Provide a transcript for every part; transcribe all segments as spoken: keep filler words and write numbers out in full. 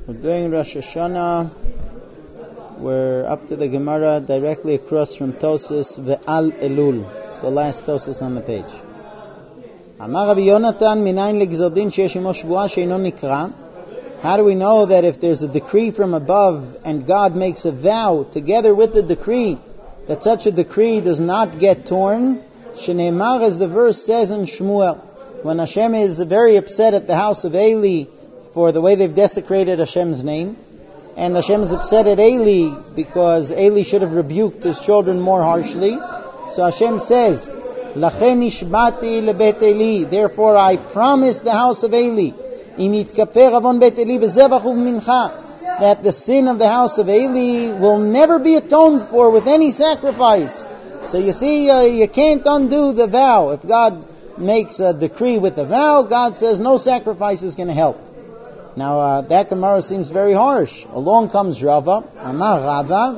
We're doing Rosh Hashanah. We're up to the Gemara directly across from Tosas Ve'al Elul, the last Tosas on the page. Amar Rabbi Yonatan minayin legzar din sheyesh imo shvuah she'eino nikra. How do we know that if there's a decree from above and God makes a vow together with the decree, that such a decree does not get torn? Shneimar, as the verse says in Shmuel, when Hashem is very upset at the house of Eli for the way they've desecrated Hashem's name, and Hashem is upset at Eli because Eli should have rebuked his children more harshly. So Hashem says, Lachen ishbati lebet Eli, therefore I promise the house of Eli, im yitkaper avon bet Eli bezevach u'mincha, that the sin of the house of Eli will never be atoned for with any sacrifice. So you see, uh, you can't undo the vow. If God makes a decree with a vow, God says no sacrifice is going to help. Now uh, that Gemara seems very harsh. Along comes Rava, Amar Rava,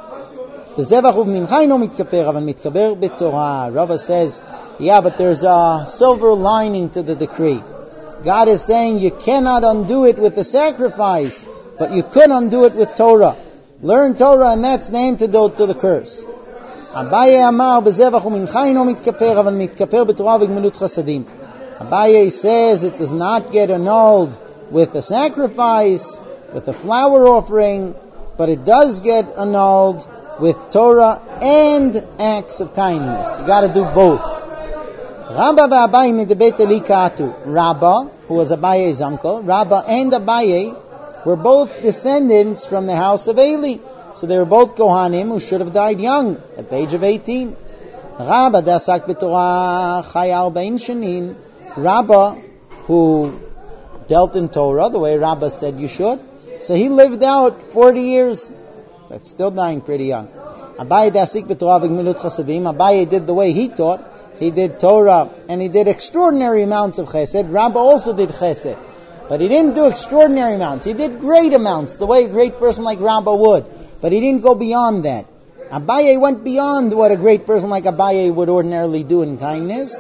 Rava says, yeah, but there's a silver lining to the decree. God is saying you cannot undo it with the sacrifice, but you could undo it with Torah. Learn Torah, and that's the antidote to the curse. Abaye Amar bezevach u'mincha ino mitkaper, aval mitkaper b'torah v'gemilut chasadim. Abaye says it does not get annulled with the sacrifice, with the flower offering, but it does get annulled with Torah and acts of kindness. You got to do both. Rabba v'Abaye midbeit Eli ka'atu. Rabba, who was Abaye's uncle, Rabba and Abaye were both descendants from the house of Eli. So they were both Kohanim who should have died young, at the age of eighteen. Rabba dasak b'Torah chaya arbain shanin. Rabba, who dealt in Torah the way Rabba said you should, so he lived out forty years. That's still dying pretty young. Abaye dasik b'Torah v'gemilut chasadim. Abaye did the way he taught. He did Torah and he did extraordinary amounts of chesed. Rabba also did chesed, but he didn't do extraordinary amounts. He did great amounts, the way a great person like Rabba would, but he didn't go beyond that. Abaye went beyond what a great person like Abaye would ordinarily do in kindness.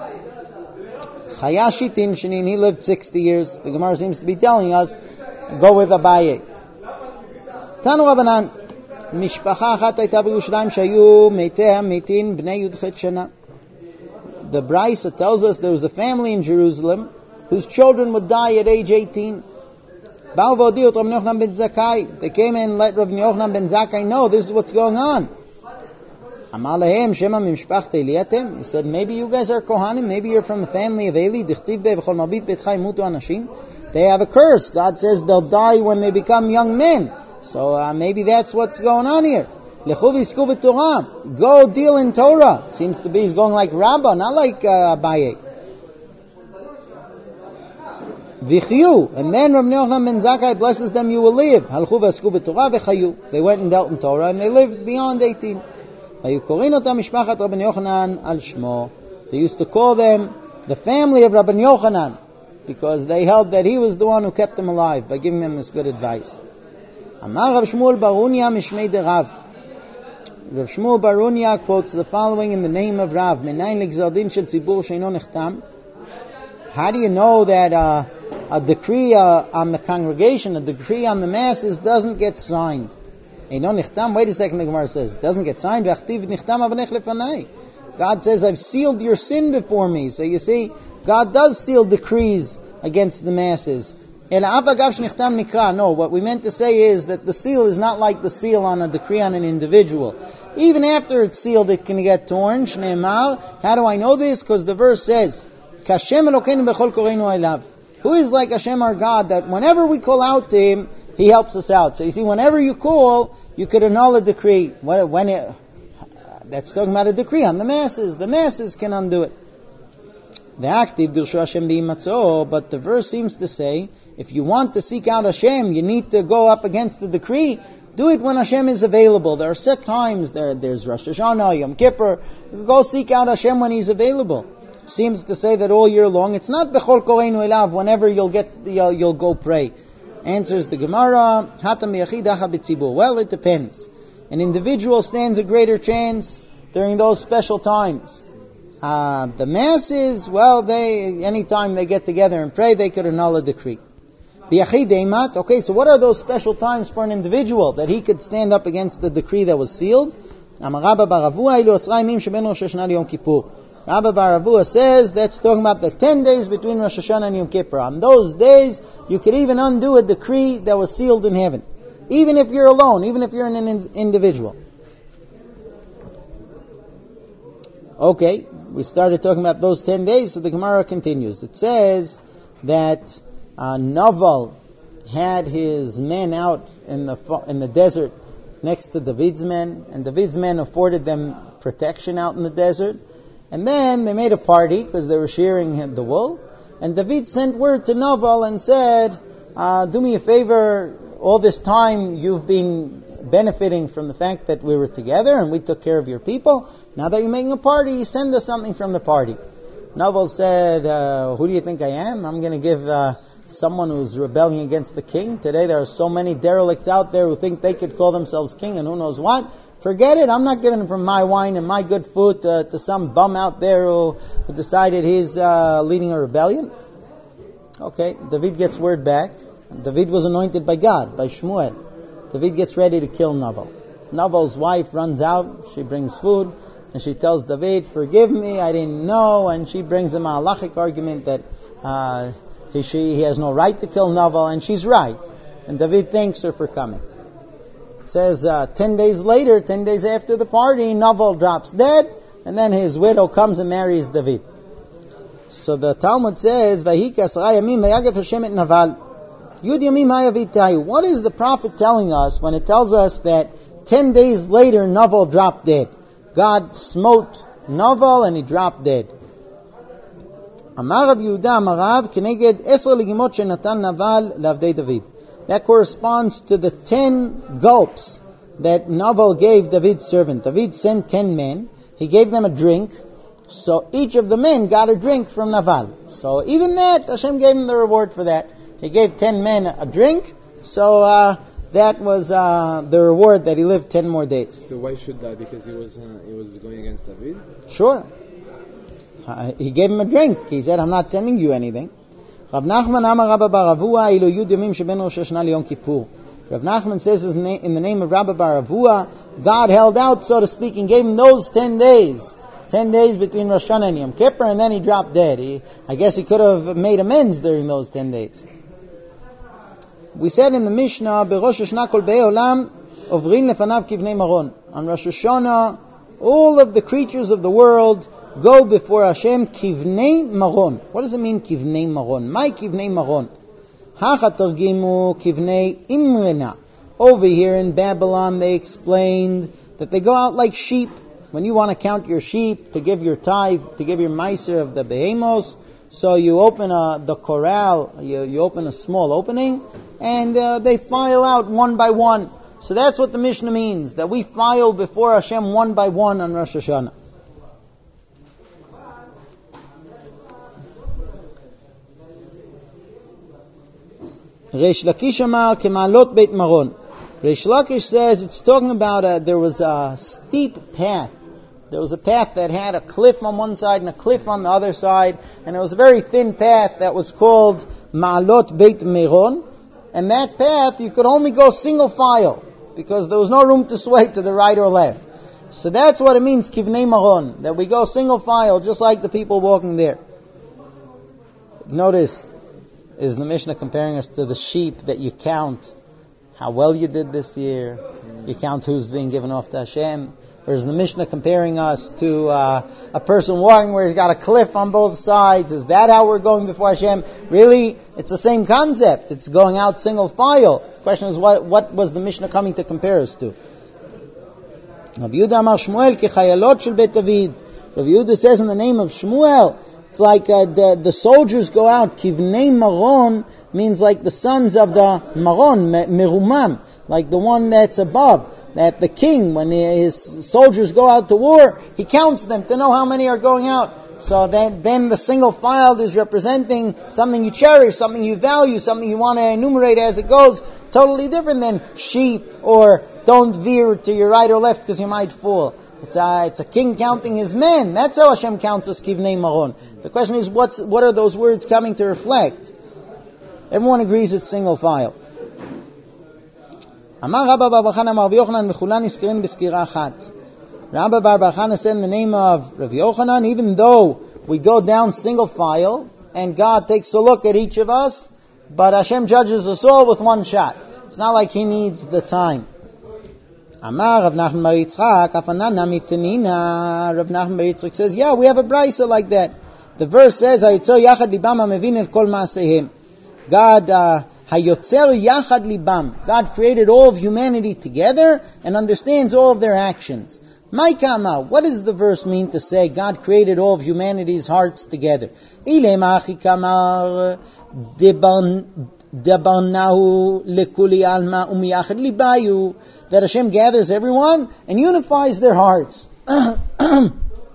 Chayashitin Shanin, he lived sixty years. The Gemara seems to be telling us, go with Abaye. Tanu Rabbanan, Mishpacha achat hayta b'Yerushalayim shayu meitei mitin bnei yudchet shana. The Brisa tells us there was a family in Jerusalem whose children would die at age eighteen. Ba'u v'odiu Rav Yochanan ben Zakkai. They came in and let Rav Yochanan ben Zakkai know this is what's going on. Amar lehem shema mimshpachta Eli atem. He said, maybe you guys are Kohanim, maybe you're from the family of Eli. Dichtiv be v'chol mabit beitcha imutu anashim. They have a curse. God says they'll die when they become young men. So uh, maybe that's what's going on here. Lechu v'isku b'Torah. Go deal in Torah. Seems to be he's going like Rabbah, not like uh, Abaye. V'chyu. And then Rav Yochanan ben Zakkai blesses them, you will live. Halchu v'isku b'Torah v'chayu. They went and dealt in Torah and they lived beyond eighteen. They used to call them the family of Rabbi Yochanan because they held that he was the one who kept them alive by giving them this good advice. Amar Rav Shmuel Barunia Mishmei de Rav. Rav Shmuel Barunia quotes the following in the name of Rav. How do you know that uh, a decree uh, on the congregation, a decree on the masses doesn't get signed? Wait a second, the Gemara says, it doesn't get signed. God says, I've sealed your sin before me. So you see, God does seal decrees against the masses. No, what we meant to say is that the seal is not like the seal on a decree on an individual. Even after it's sealed, it can get torn. How do I know this? Because the verse says, who is like Hashem our God, that whenever we call out to Him, He helps us out. So you see, whenever you call, you could annul a decree. When it, that's talking about a decree on the masses. The masses can undo it. But the verse seems to say, if you want to seek out Hashem, you need to go up against the decree. Do it when Hashem is available. There are set times. There, there's Rosh Hashanah, Yom Kippur. Go seek out Hashem when He's available. Seems to say that all year long. It's not bechol koreinu elav. Whenever you'll get, you'll, you'll go pray. Answers the Gemara, Hatam yachid acha b'tzibur. Well, it depends. An individual stands a greater chance during those special times. Uh, the masses, well, they anytime they get together and pray, they could annul a decree. Okay, so what are those special times for an individual that he could stand up against the decree that was sealed? Rabbi Baravua says that's talking about the ten days between Rosh Hashanah and Yom Kippur. On those days, you could even undo a decree that was sealed in heaven. Even if you're alone, even if you're an individual. Okay, we started talking about those ten days, so the Gemara continues. It says that uh, Naval had his men out in the in the desert next to David's men, and David's men afforded them protection out in the desert. And then they made a party because they were shearing the wool. And David sent word to Naval and said, uh, do me a favor, all this time you've been benefiting from the fact that we were together and we took care of your people. Now that you're making a party, send us something from the party. Naval said, uh, who do you think I am? I'm going to give uh, someone who's rebelling against the king. Today there are so many derelicts out there who think they could call themselves king and who knows what. Forget it, I'm not giving from my wine and my good food to, to some bum out there who, who decided he's uh, leading a rebellion. Okay, David gets word back. David was anointed by God, by Shmuel. David gets ready to kill Naval. Naval's wife runs out, she brings food, and she tells David, forgive me, I didn't know, and she brings him a halachic argument that uh, he, she, he has no right to kill Naval, and she's right. And David thanks her for coming. It says uh, ten days later, ten days after the party, Naval drops dead, and then his widow comes and marries David. So the Talmud says, Vayhi kasra yamim vayagav Hashem et Naval. Yud yamim hayavitai. What is the prophet telling us when it tells us that ten days later Naval dropped dead? God smote Naval and he dropped dead. Amar Rav Yehuda Amarav keneged esra legimot shenatan Naval lavdei David. That corresponds to the ten gulps that Naval gave David's servant. David sent ten men. He gave them a drink. So each of the men got a drink from Naval. So even that, Hashem gave him the reward for that. He gave ten men a drink. So uh, that was uh, the reward that he lived ten more days. So why should that? Because he was uh, he was going against David? Sure. Uh, he gave him a drink. He said, I'm not sending you anything. Rav Nachman Amar Rabba Baravua Ilu Yud Yomim Sheben Rosh Hashanah Liyom Kippur. Rav Nachman says in the name of Rabba Baravua, God held out, so to speak, and gave him those ten days. Ten days between Rosh Hashanah and Yom Kippur, and then he dropped dead. He, I guess he could have made amends during those ten days. We said in the Mishnah, Berosh Hashanah Kol Be'ei Olam Ovrin Lefanav Kivnei Maron. On Rosh Hashanah, all of the creatures of the world go before Hashem Kivnei Maron. What does it mean, Kivnei Maron? My Kivnei Maron. Hachatargimu Kivnei Imrena. Over here in Babylon, they explained that they go out like sheep. When you want to count your sheep, to give your tithe, to give your meiser of the behemos, so you open a, the corral, you, you open a small opening, and uh, they file out one by one. So that's what the Mishnah means, that we file before Hashem one by one on Rosh Hashanah. Reish Lakish Amar Kemalot Beit Maron. Reish Lakish says it's talking about a, there was a steep path. There was a path that had a cliff on one side and a cliff on the other side, and it was a very thin path that was called Ma'alot Beit Meron. And that path, you could only go single file, because there was no room to sway to the right or left. So that's what it means, Kivnei Maron, that we go single file, just like the people walking there. Notice, is the Mishnah comparing us to the sheep that you count how well you did this year, you count who's being given off to Hashem? Or is the Mishnah comparing us to uh, a person walking where he's got a cliff on both sides? Is that how we're going before Hashem? Really, it's the same concept. It's going out single file. The question is, what, what was the Mishnah coming to compare us to? Rav Yehuda Amar Shmuel Kechayalot Shel Beit David. Rav Yehuda says in the name of Shmuel, it's like uh, the, the soldiers go out. Kivnei Maron means like the sons of the Maron, Merumam, like the one that's above. That the king, when his soldiers go out to war, he counts them to know how many are going out. So then, then the single file is representing something you cherish, something you value, something you want to enumerate as it goes. Totally different than sheep or don't veer to your right or left because you might fall. It's a, it's a king counting his men. That's how Hashem counts us, Kivnei Maron. The question is, what's, what are those words coming to reflect? Everyone agrees it's single file. Amar Rabba Bar Bar Chana Amar Rabbi Yochanan Mechulan Nizkirin B'Skira Achat. Rabba Bar Bar Chana said in the name of Rabbi Yochanan, even though we go down single file and God takes a look at each of us, but Hashem judges us all with one shot. It's not like He needs the time. Amar Rav Nachman Bar Yitzchak Afanana Miktanina. Rav Nachman Bar Yitzchak says, yeah, we have a brisa like that. The verse says, Hayotzer Yachad Libam HaMevin El Kol Ma'asehim. God, uh, Hayotzer Yachad Libam. God created all of humanity together and understands all of their actions. Maikama, what does the verse mean to say God created all of humanity's hearts together? Ilemachi Kamar Debarnahu Lekuli Alma Umiyachad Libayu. That Hashem gathers everyone and unifies their hearts. Umiyachad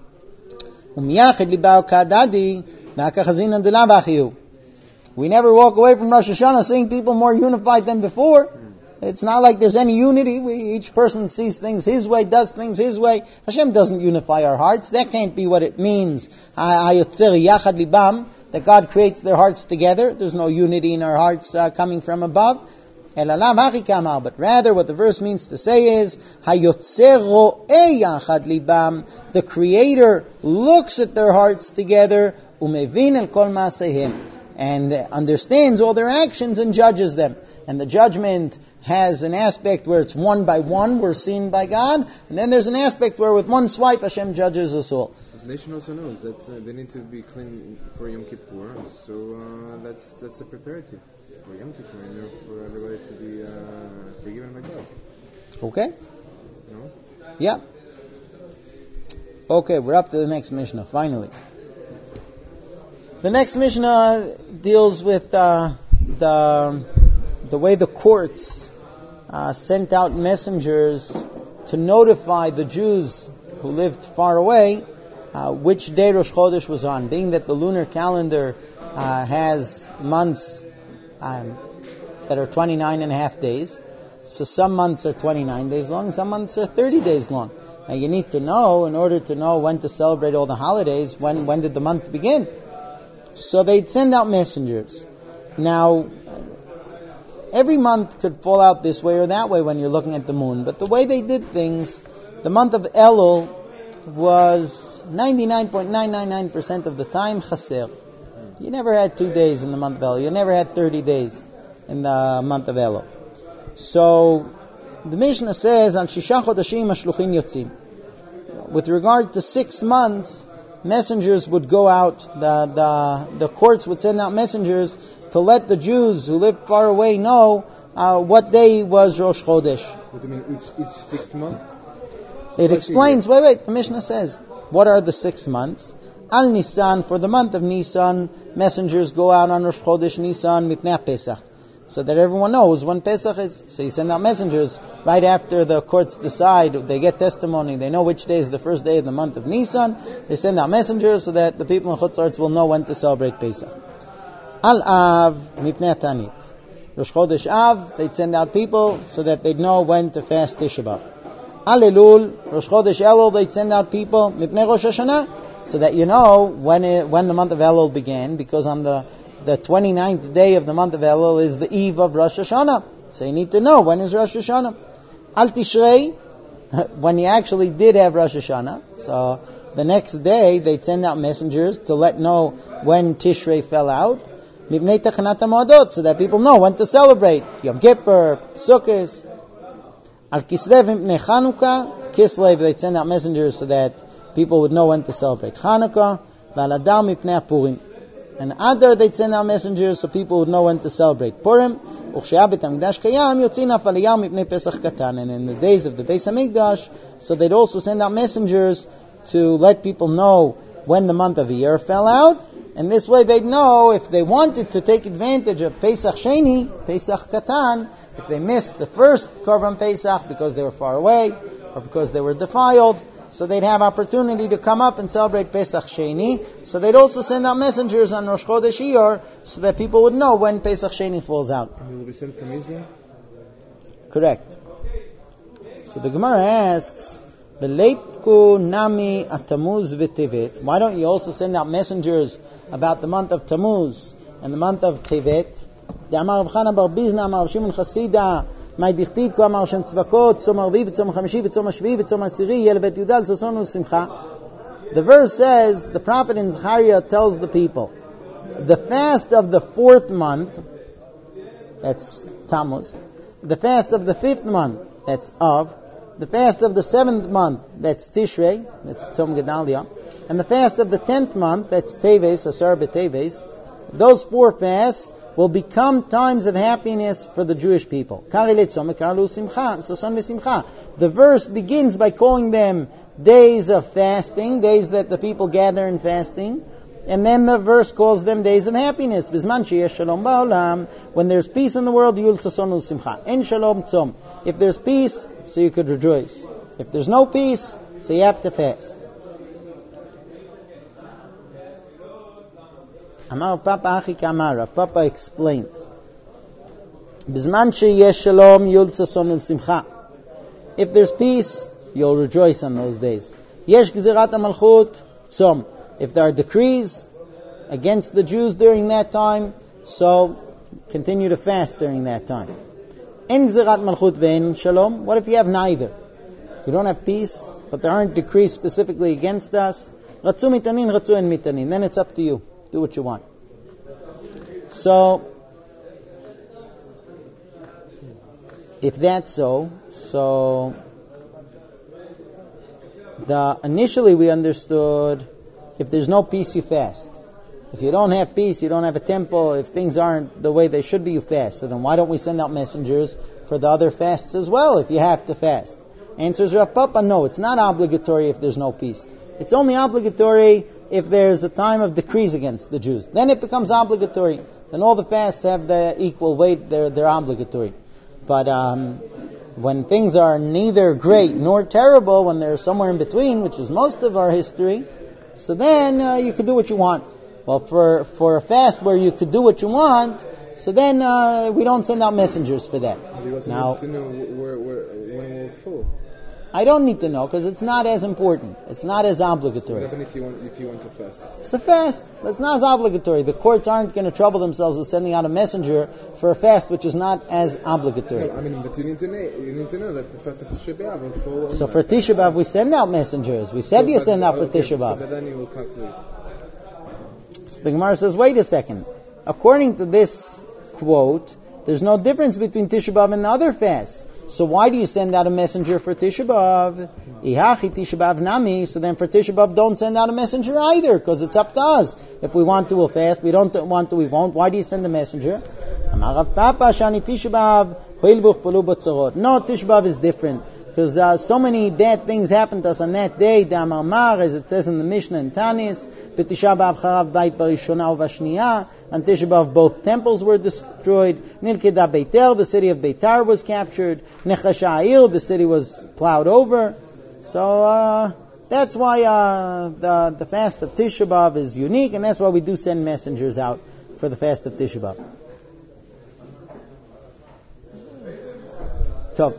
Libayu Kadadi Nakachazina Delabachiyu. We never walk away from Rosh Hashanah seeing people more unified than before. It's not like there's any unity. We, each person sees things his way, does things his way. Hashem doesn't unify our hearts. That can't be what it means. Hayotzer Yachad Libam, that God creates their hearts together. There's no unity in our hearts uh, coming from above. But rather what the verse means to say is, Hayotzer Ro'eh Yachad Libam, the Creator looks at their hearts together, Umevin El Kol Ma'asehim, and understands all their actions and judges them. And the judgment has an aspect where it's one by one, we're seen by God, and then there's an aspect where with one swipe Hashem judges us all. The nation also knows that uh, they need to be clean for Yom Kippur, so uh, that's that's a preparative for Yom Kippur, and you know, for everybody to be uh, forgiven by God. Okay? No? Yeah. Okay, we're up to the next Mishnah, finally. The next Mishnah deals with uh, the the way the courts uh, sent out messengers to notify the Jews who lived far away uh, which day Rosh Chodesh was on. Being that the lunar calendar uh, has months um, that are twenty-nine and a half days, so some months are twenty-nine days long, some months are thirty days long. Now you need to know, in order to know when to celebrate all the holidays, when when did the month begin? So they'd send out messengers. Now, every month could fall out this way or that way when you're looking at the moon. But the way they did things, the month of Elul was ninety-nine point nine nine nine percent of the time chaser. You never had two days in the month of Elul. You never had thirty days in the month of Elul. So, the Mishnah says, Al Shisha Chodashim Hashluchim Yotzim. With regard to six months, messengers would go out, the, the the courts would send out messengers to let the Jews who lived far away know uh, what day was Rosh Chodesh. What do you mean, each, each six months? It explains, wait, wait, the Mishnah says, what are the six months? Al Nisan, for the month of Nisan, messengers go out on Rosh Chodesh Nisan Mipnei Pesach, so that everyone knows when Pesach is. So you send out messengers right after the courts decide, they get testimony, they know which day is the first day of the month of Nisan. They send out messengers so that the people in Chutz La'aretz will know when to celebrate Pesach. Al Av Mipnei Tanit, Rosh Chodesh Av, they'd send out people so that they'd know when to fast Tisha B'Av. Al Elul, Rosh Chodesh Elul, they'd send out people Mipnei Rosh Hashanah, so that you know when it, when the month of Elul began, because on the the twenty-ninth day of the month of Elul is the eve of Rosh Hashanah. So you need to know when is Rosh Hashanah. Al Tishrei, when you actually did have Rosh Hashanah. So the next day they'd send out messengers to let know when Tishrei fell out. Mibnei Tachanat HaMoadot, so that people know when to celebrate Yom Kippur, Sukkot. Al Kislev Mibnei Chanukah, Kislev, they'd send out messengers so that people would know when to celebrate Chanukah. Val Adar Mibnei Purim. And Adar, they'd send out messengers so people would know when to celebrate Purim. And in the days of the Beis Hamikdash, so they'd also send out messengers to let people know when the month of the year fell out. And this way they'd know if they wanted to take advantage of Pesach Sheni, Pesach Katan, if they missed the first Korban Pesach because they were far away or because they were defiled, so they'd have opportunity to come up and celebrate Pesach Sheni. So they'd also send out messengers on Rosh Chodesh Iyar so that people would know when Pesach Sheni falls out. And it will be sent from Israel? Correct. So the Gemara asks, Beleitku nami atamuz v'tevet. Why don't you also send out messengers about the month of Tammuz and the month of Tevet? דאמר רב חנה בר ביזנא, אמר רב שמעון חסידה, מאי דכתיב כה אמר שם צבקות, צום הרביעי וצום החמישי וצום השביעי וצום העשירי, יהיה לבית י"ד ששון ושמחה. The verse says, the prophet in Zechariah tells the people, the fast of the fourth month, that's Tammuz, the fast of the fifth month, that's Av, the fast of the seventh month, that's Tishrei, that's Tzom Gedalia, and the fast of the tenth month, that's Teves, Asar B'Teves, those four fasts will become times of happiness for the Jewish people. The verse begins by calling them days of fasting, days that the people gather in fasting, and then the verse calls them days of happiness. When there's peace in the world, if there's peace, so you could rejoice. If there's no peace, so you have to fast. Amar Papa Achi Kamar, Rav Papa explained, if there's peace, you'll rejoice on those days. Yesh Gzerat HaMalchut Tzom. If there are decrees against the Jews during that time, so continue to fast during that time. En Gzerat Malchut ve'en Shalom. What if you have neither? You don't have peace, but there aren't decrees specifically against us. Ratzu mitanin, ratzu en mitanin. Then it's up to you. Do what you want. So, if that's so, so the initially we understood if there's no peace, you fast. If you don't have peace, you don't have a temple, if things aren't the way they should be, you fast. So then why don't we send out messengers for the other fasts as well if you have to fast? Answers Rav Papa, no, it's not obligatory if there's no peace. It's only obligatory if there's a time of decrees against the Jews. Then it becomes obligatory. Then all the fasts have the equal weight, they're, they're obligatory. But um, when things are neither great nor terrible, when they're somewhere in between, which is most of our history, so then uh, you could do what you want. Well, for for a fast where you could do what you want, so then uh, we don't send out messengers for that. You also now, need to know where, where, when we're full. I don't need to know because it's not as important. It's not as obligatory. What happens if you want if you want to fast? It's a fast, but it's not as obligatory. The courts aren't going to trouble themselves with sending out a messenger for a fast which is not as obligatory. No, I mean, but you need to know you need to know that the fast of Tisha B'Av will fall. So for Tisha B'Av we send out messengers. We said so you send out for okay, Tisha B'Av. So then you will calculate. So the Gemara says, wait a second. According to this quote, there's no difference between Tisha B'Av and the other fasts. So why do you send out a messenger for Tisha B'Av? Ihachi Tisha B'Av nami. So then for Tisha B'Av, don't send out a messenger either, because it's up to us. If we want to, we'll fast. We don't want to, we won't. Why do you send a messenger? Amar Rav Papa shani Tisha B'Av hoil v'uchpalu b'tzorot. No, Tisha B'Av is different, because uh, so many bad things happened to us on that day. Damar Mar, as it says in the Mishnah in Tanis. B'Tisha B'Av charav bait barishona uvashniya. On Tisha B'Av, both temples were destroyed. Nilkeda Beitel, the city of Beitar was captured. Nechasha Ha'ir, the city was plowed over. So uh, that's why uh, the the fast of Tisha B'Av is unique, and that's why we do send messengers out for the fast of Tisha B'Av. So,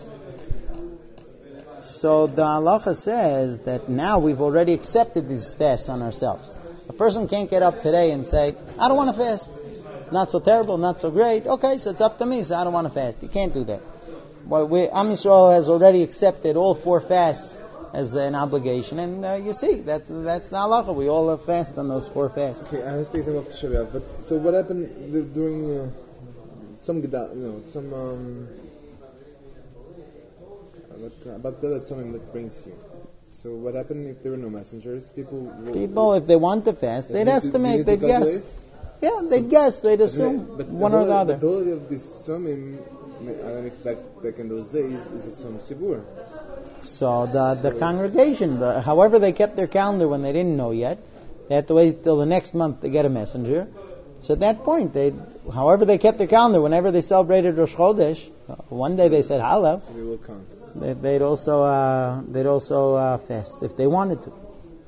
so the halacha says that now we've already accepted these fasts on ourselves. A person can't get up today and say, I don't want to fast. It's not so terrible, not so great. Okay, so it's up to me, so I don't want to fast. You can't do that. Well, we, Am Yisrael has already accepted all four fasts as an obligation, and uh, you see, that, that's the halacha. We all have fast on those four fasts. Okay, I was thinking of Tisha B'Av, but so what happened during uh, some gedal, you know, some um, about, about the something that brings you. So what happened if there were no messengers? People, will, People, if they want to fast, they'd estimate, they'd guess. Yeah, they'd so, guess, they'd assume but one the or the whole, other. The ability of this summim, I don't know if back, back in those days, is it some sibur? So the the so congregation, the, however they kept their calendar when they didn't know yet, they had to wait till the next month to get a messenger. So at that point, they, however they kept their calendar, whenever they celebrated Rosh Chodesh, uh, one day they said Halav. So they will count. They, they'd also uh, they'd also uh, fast if they wanted to.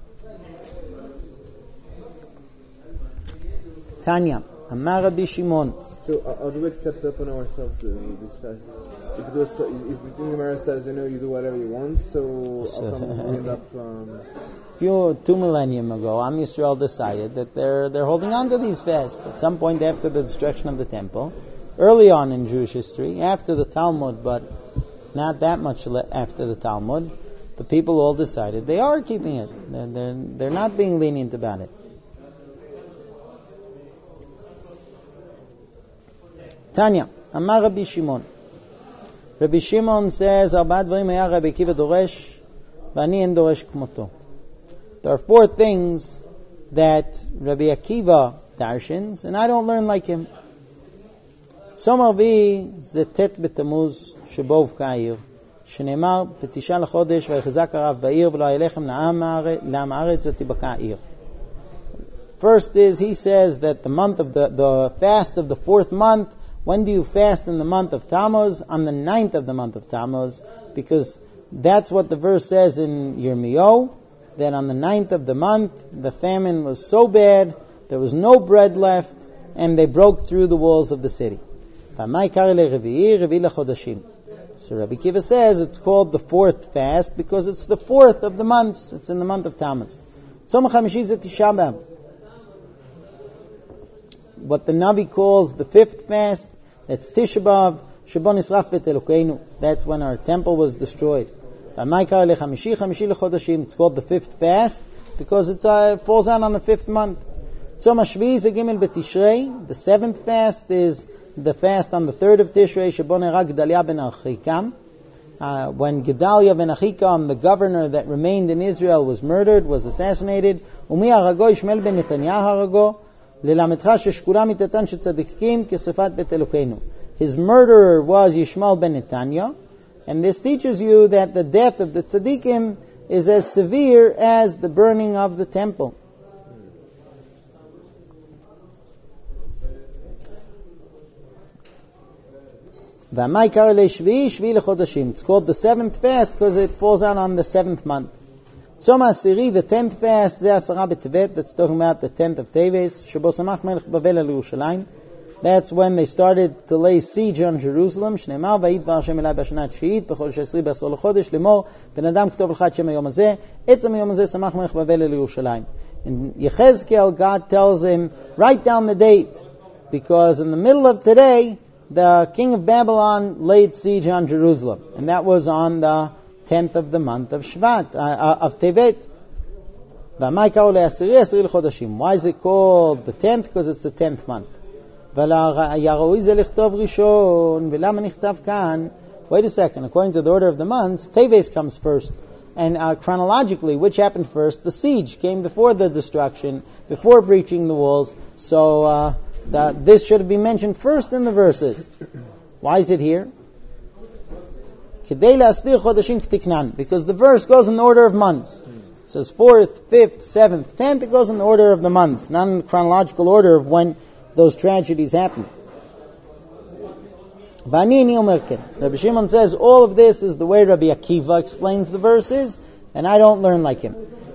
Tanya, Amar Rabbi Shimon. So uh, how do we accept upon ourselves uh, this fast? If it was, if the Gemara says, you know, you do whatever you want, so how come we end up? Um, Few two millennium ago, Am Yisrael decided that they're they're holding on to these fasts. At some point after the destruction of the temple, early on in Jewish history, after the Talmud, but not that much after the Talmud, the people all decided they are keeping it. They're, they're, they're not being lenient about it. Tanya, Amar Rabbi Shimon. Rabbi Shimon says, Arba dvarim haya Rabbi Akiva doresh, v'ani en doresh kmoto. There are four things that Rabbi Akiva darshins, and I don't learn like him. Tzom Arbi ze tet b'tamuz shebo uvka שנאמר, בתשעה לחודש ויחזק הרב בעיר ולא ילכם לעם הארץ ותיבקע העיר. First is, he says that the month of the, the fast of the fourth month, when do you fast in the month of Tammuz? On the ninth of the month of Tammuz, because that's what the verse says in Yirmiyahu, that on the ninth of the month, the famine was so bad, there was no bread left, and they broke through the walls of the city. So Rabbi Akiva says it's called the fourth fast because it's the fourth of the months. It's in the month of Tammuz. Tzom HaChamishi is Tisha B'Av. What the Navi calls the fifth fast, that's Tisha B'Av, Shebo Nisraf Bet Elokeinu. That's when our temple was destroyed. It's called the fifth fast because it's, uh, it falls out on the fifth month. Tzom HaShvi is Gimel B'Tishrei. The seventh fast is the fast on the third of Tishrei, Shebo Nerag Gedalia ben Achikam. Uh, when Gedalia ben Achikam, the governor that remained in Israel, was murdered, was assassinated. Umi harago Ishmael ben Netanyah harago. Lelametcha sheshkula mitatan shetzadikim kesefat bet Elokeinu. His murderer was Yishmael ben Netanyah, and this teaches you that the death of the tzaddikim is as severe as the burning of the temple. It's called the seventh fast because it falls out on the seventh month. Tzom HaAsiri, the tenth fast, that's talking about the tenth of Teves. Shebo Samach Melech Bavel al Yerushalayim. That's when they started to lay siege on Jerusalem. Shneimar vayidvar Hashem elai b'shana tshiyit b'chol she'esri b'asor l'chodesh lemor ben adam ktov l'cha et shem hayom hazeh etzem hayom hazeh Samach Melech Bavel al Yerushalayim. In Yechezkel, God tells him, write down the date, because in the middle of today, the king of Babylon laid siege on Jerusalem, and that was on the tenth of the month of Shvat, uh, of Tevet. Why is it called the tenth? Because it's the tenth month. Wait a second, according to the order of the months, Teves comes first. And uh, chronologically, which happened first? The siege came before the destruction, before breaching the walls. So, uh, that this should be mentioned first in the verses. Why is it here? Because the verse goes in the order of months. It says fourth, fifth, seventh, tenth. It goes in the order of the months, not in the chronological order of when those tragedies happened. Rabbi Shimon says all of this is the way Rabbi Akiva explains the verses, and I don't learn like him.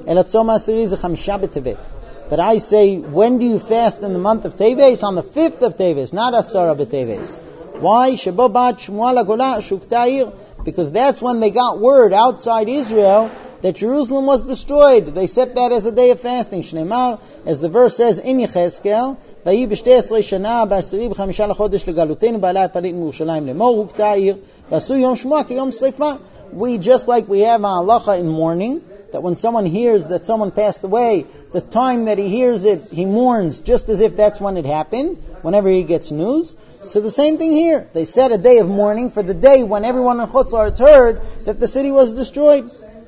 But I say, when do you fast in the month of Teves? On the fifth of Teves, not Asara b'Teves. Why? Shebo bat Shmuel HaGola shufta ir. Because that's when they got word outside Israel that Jerusalem was destroyed. They set that as a day of fasting. Shneimar, as the verse says in Yechezkel, Vayi b'shtei esrei shana b'asiri b'chamisha l'chodesh legalutenu ba'alei palit m'Yerushalayim lemor hufta ir v'asu yom shmua ki yom sreifa. We, just like we have a halacha in mourning, that when someone hears that someone passed away, the time that he hears it, he mourns just as if that's when it happened, whenever he gets news. So the same thing here. They set a day of mourning for the day when everyone in Chutz La'aretz heard that the city was destroyed.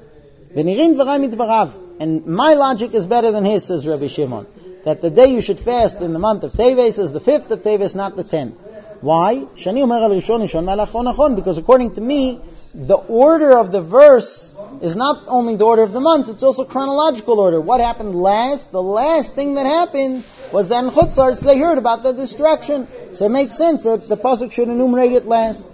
And my logic is better than his, says Rabbi Shimon, that the day you should fast in the month of Teves is the fifth of Teves, not the tenth. Why? Because according to me, the order of the verse is not only the order of the months, it's also chronological order. What happened last? The last thing that happened was that in Chutz La'aretz they heard about the destruction. So it makes sense that the pasuk should enumerate it last.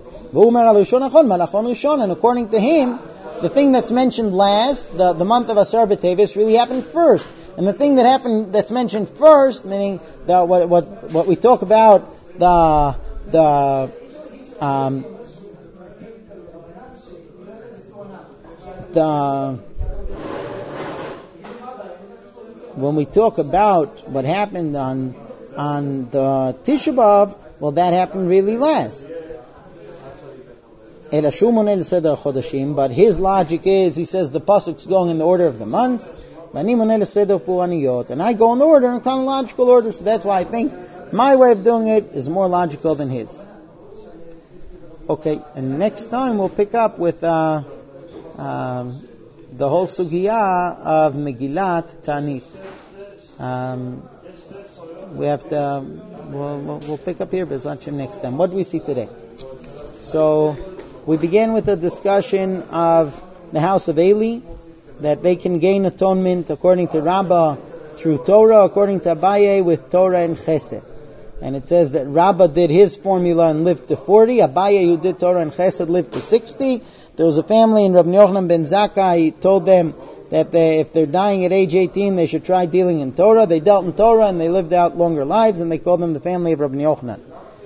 And according to him, the thing that's mentioned last, the, the month of Asar B'Teves, really happened first. And the thing that happened that's mentioned first, meaning the, what, what, what we talk about, the the um, the when we talk about what happened on on the Tisha B'Av, Well, that happened really last. But his logic is, he says the pasuk's going in the order of the months, and I go in the order, in chronological order, so that's why I think my way of doing it is more logical than his. Okay, and next time we'll pick up with uh, um, the whole sugya of Megillat Tanit. Um, we have to, we'll, we'll, we'll pick up here B'ezrat Hashem next time. What do we see today? So, we began with a discussion of the house of Eli, that they can gain atonement according to Rabbah through Torah, according to Abaye with Torah and Chesed. And it says that Rabbah did his formula and lived to forty. Abaye, who did Torah and Chesed, lived to sixty. There was a family in Rabbi Yochanan ben Zakkai. He told them that they, if they're dying at age eighteen, they should try dealing in Torah. They dealt in Torah and they lived out longer lives, and they called them the family of Rabbi Yochanan.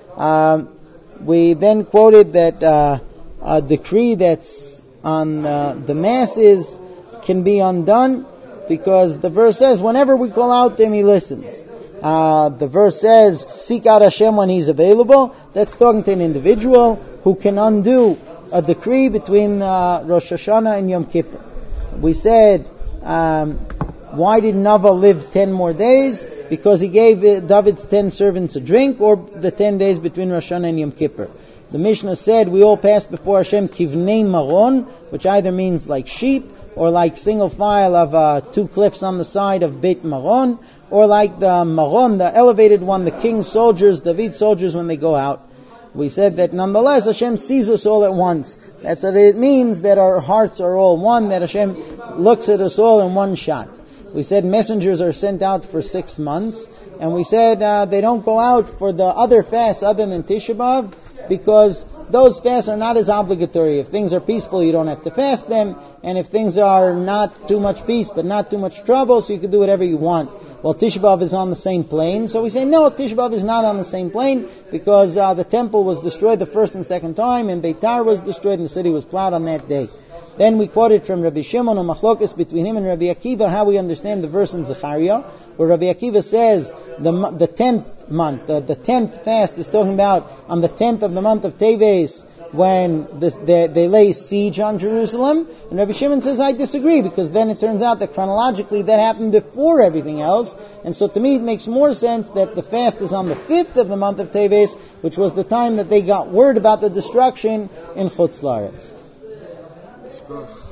Um, we then quoted that uh, a decree that's on uh, the masses can be undone, because the verse says, whenever we call out to him, he listens. Uh, the verse says, seek out Hashem when he's available. That's talking to an individual who can undo a decree between uh, Rosh Hashanah and Yom Kippur. We said, um, why did Nava live ten more days? Because he gave uh, David's ten servants a drink, or the ten days between Rosh Hashanah and Yom Kippur. The Mishnah said, we all passed before Hashem kivnei maron, which either means like sheep, or like single file of uh, two cliffs on the side of Beit Maron, or like the Maron, the elevated one, the king's soldiers, David's soldiers when they go out. We said that nonetheless Hashem sees us all at once. That's what it means, that our hearts are all one, that Hashem looks at us all in one shot. We said messengers are sent out for six months, and we said uh, they don't go out for the other fasts other than Tisha B'Av, because those fasts are not as obligatory. If things are peaceful, you don't have to fast them, and if things are not too much peace but not too much trouble, so you can do whatever you want. Well, Tisha B'Av is on the same plane, so we say no, Tisha B'Av is not on the same plane, because uh, the temple was destroyed the first and second time, and Beitar was destroyed, and the city was plowed on that day. Then we quoted from Rabbi Shimon, a machlokas between him and Rabbi Akiva, how we understand the verse in Zechariah, where Rabbi Akiva says the the tenth month, the, the tenth fast is talking about on the tenth of the month of Teves, when this, they, they lay siege on Jerusalem. And Rabbi Shimon says, I disagree, because then it turns out that chronologically that happened before everything else. And so to me it makes more sense that the fast is on the fifth of the month of Teves, which was the time that they got word about the destruction in Chutz La'aretz.